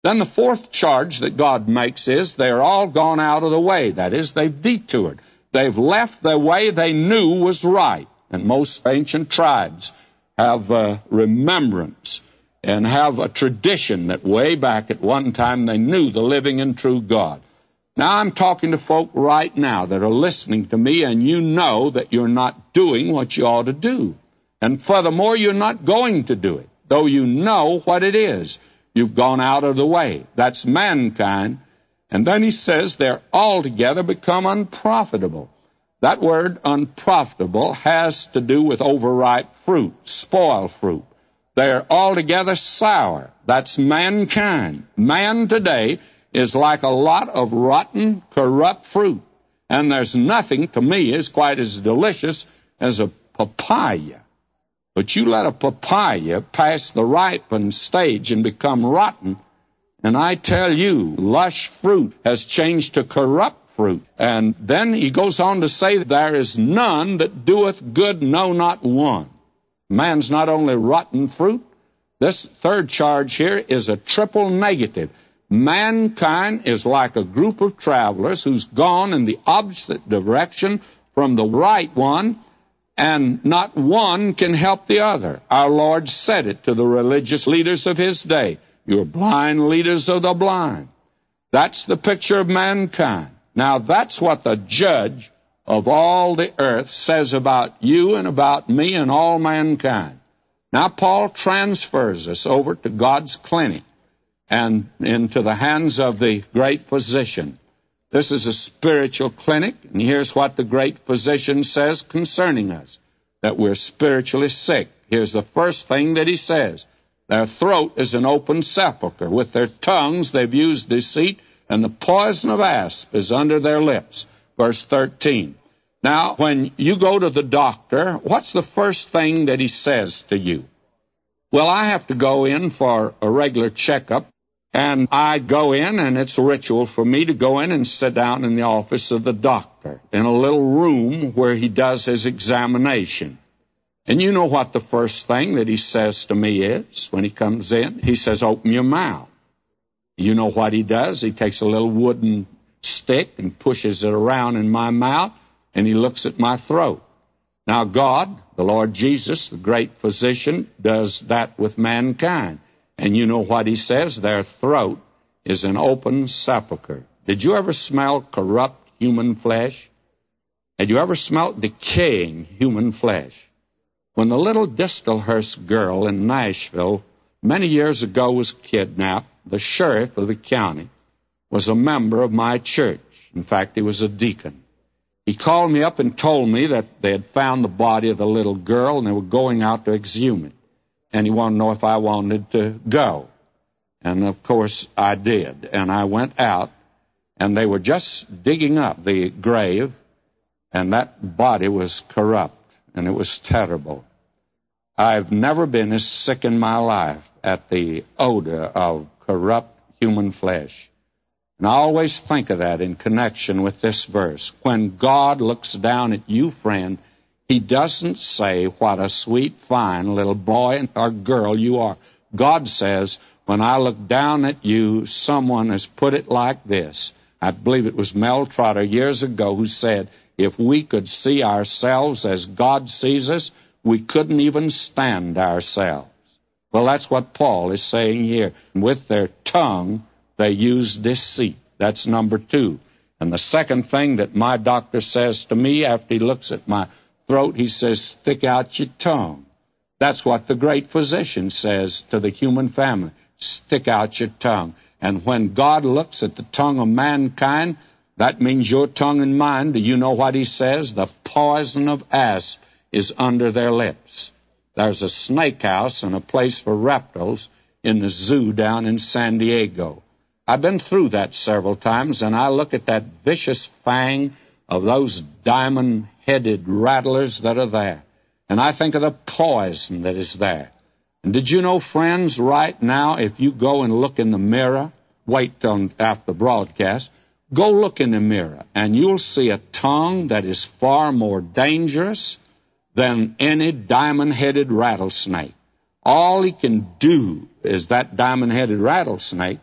Then the fourth charge that God makes is they're all gone out of the way. That is, they've detoured. They've left the way they knew was right. And most ancient tribes have remembrance and have a tradition that way back at one time they knew the living and true God. Now I'm talking to folk right now that are listening to me, and you know that you're not doing what you ought to do. And furthermore, you're not going to do it, though you know what it is. You've gone out of the way. That's mankind. And then he says they're altogether become unprofitable. That word unprofitable has to do with overripe fruit, spoiled fruit. They're altogether sour. That's mankind. Man today is like a lot of rotten, corrupt fruit. And there's nothing, to me, is quite as delicious as a papaya. But you let a papaya pass the ripened stage and become rotten, and I tell you, lush fruit has changed to corrupt fruit. And then he goes on to say, there is none that doeth good, no, not one. Man's not only rotten fruit. This third charge here is a triple negative. Mankind is like a group of travelers who's gone in the opposite direction from the right one, and not one can help the other. Our Lord said it to the religious leaders of his day. You're blind leaders of the blind. That's the picture of mankind. Now, that's what the judge of all the earth says about you and about me and all mankind. Now, Paul transfers us over to God's clinic and into the hands of the great physician. This is a spiritual clinic, and here's what the great physician says concerning us, that we're spiritually sick. Here's the first thing that he says. Their throat is an open sepulchre. With their tongues they've used deceit, and the poison of asp is under their lips. Verse 13. Now, when you go to the doctor, what's the first thing that he says to you? Well, I have to go in for a regular checkup. And I go in, and it's a ritual for me to go in and sit down in the office of the doctor in a little room where he does his examination. And you know what the first thing that he says to me is when he comes in? He says, open your mouth. You know what he does? He takes a little wooden stick and pushes it around in my mouth, and he looks at my throat. Now God, the Lord Jesus, the great physician, does that with mankind. And you know what he says? Their throat is an open sepulchre. Did you ever smell corrupt human flesh? Had you ever smelt decaying human flesh? When the little Distelhurst girl in Nashville many years ago was kidnapped, the sheriff of the county was a member of my church. In fact, he was a deacon. He called me up and told me that they had found the body of the little girl and they were going out to exhume it. And he wanted to know if I wanted to go. And, of course, I did. And I went out, and they were just digging up the grave, and that body was corrupt, and it was terrible. I've never been as sick in my life at the odor of corrupt human flesh. And I always think of that in connection with this verse. When God looks down at you, friend, he doesn't say what a sweet, fine little boy or girl you are. God says, when I look down at you, someone has put it like this. I believe it was Mel Trotter years ago who said, if we could see ourselves as God sees us, we couldn't even stand ourselves. Well, that's what Paul is saying here. With their tongue, they use deceit. That's number 2. And the second thing that my doctor says to me after he looks at my throat, he says, stick out your tongue. That's what the great physician says to the human family. Stick out your tongue. And when God looks at the tongue of mankind, that means your tongue and mine. Do you know what he says? The poison of asp is under their lips. There's a snake house and a place for reptiles in the zoo down in San Diego. I've been through that several times, and I look at that vicious fang of those diamond-headed rattlers that are there. And I think of the poison that is there. And did you know, friends, right now, if you go and look in the mirror, wait till after the broadcast, go look in the mirror, and you'll see a tongue that is far more dangerous than any diamond-headed rattlesnake. All he can do is that diamond-headed rattlesnake,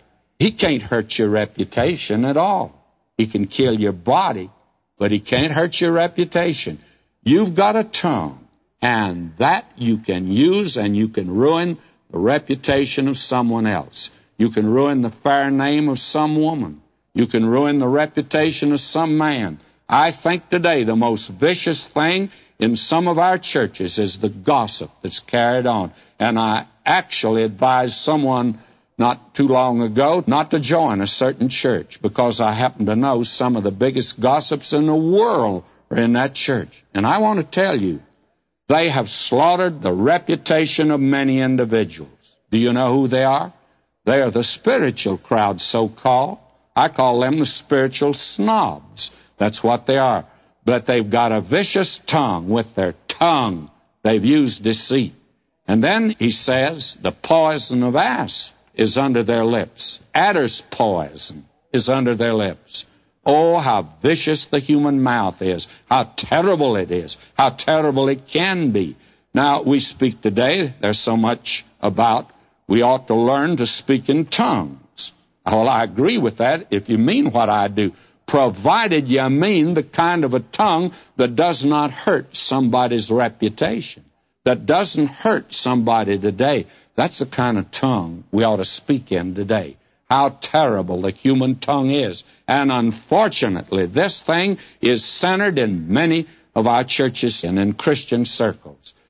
He can't hurt your reputation at all. He can kill your body, but he can't hurt your reputation. You've got a tongue, and that you can use, and you can ruin the reputation of someone else. You can ruin the fair name of some woman. You can ruin the reputation of some man. I think today the most vicious thing in some of our churches is the gossip that's carried on. And I actually advised someone not too long ago not to join a certain church because I happen to know some of the biggest gossips in the world are in that church. And I want to tell you, they have slaughtered the reputation of many individuals. Do you know who they are? They are the spiritual crowd, so-called. I call them the spiritual snobs. That's what they are. But they've got a vicious tongue. With their tongue, they've used deceit. And then he says, the poison of asp is under their lips. Adder's poison is under their lips. Oh, how vicious the human mouth is. How terrible it is. How terrible it can be. Now, we speak today, there's so much about we ought to learn to speak in tongues. Well, I agree with that if you mean what I do, provided you mean the kind of a tongue that does not hurt somebody's reputation, that doesn't hurt somebody today. That's the kind of tongue we ought to speak in today. How terrible the human tongue is. And unfortunately, this thing is centered in many of our churches and in Christian circles.